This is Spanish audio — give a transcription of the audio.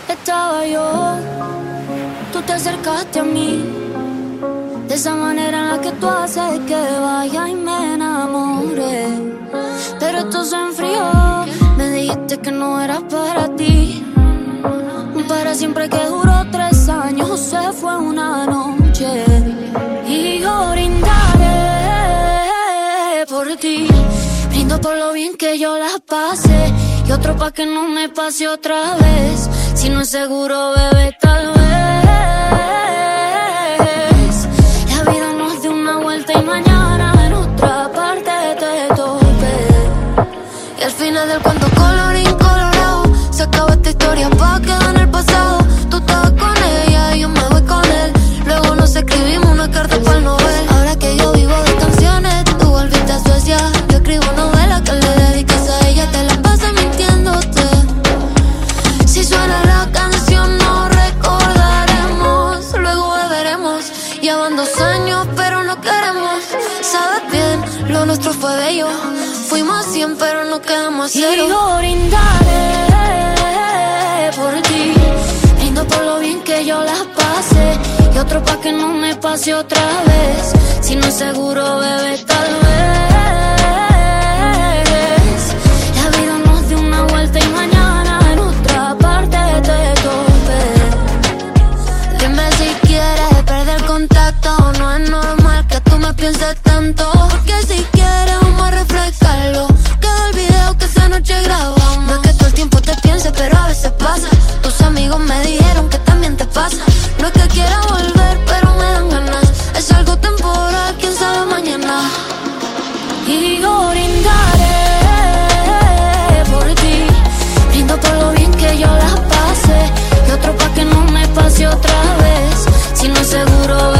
Estaba yo, tú te acercaste a mí, de esa manera en la que tú haces que vaya y me enamore. Pero esto se enfrió, me dijiste que no era para ti. Para siempre que duró 3 años se fue una noche. Y yo brindaré por ti, brindo por lo bien que yo las pasé, y otro pa' que no me pase otra vez. Si no es seguro, bebé, tal vez la vida nos dio una vuelta y mañana en otra parte te tope. Y al final del cuento colorín colorado, se acaba esta historia pa' quedar en el pasado. Tú estabas con ella y yo me voy con él, luego nos escribimos una carta para el novel. Ahora que yo vivo de canciones, tú volviste a Suecia. Yo escribo novelas que le dedicas a ella, te la pasas mintiéndote. Si suena la canción no recordaremos, luego beberemos. Ya van 2 años pero no queremos. Sabes bien, lo nuestro fue bello, fuimos 100 pero no quedamos a 0. Y yo brindaré por ti, brindo por lo bien que yo las pasé, y otro pa' que no me pase otra vez. Si no es seguro, bebé, tal vez la vida nos dio una vuelta y mañana en otra parte te tope. Dime si quieres perder contacto, no es normal que tú me pienses tanto. Porque si quieres vamos a refrescarlo, queda el video que esa noche grabamos. No es que todo el tiempo te piense, pero a veces pasa. Tus amigos me dijeron que también te pasa. No es que quiera volver, pero me dan ganas. Es algo temporal, quién sabe mañana. Y yo brindaré por ti, brindo por lo bien que yo las pasé, y otro pa' que no me pase otra vez. Si no es seguro,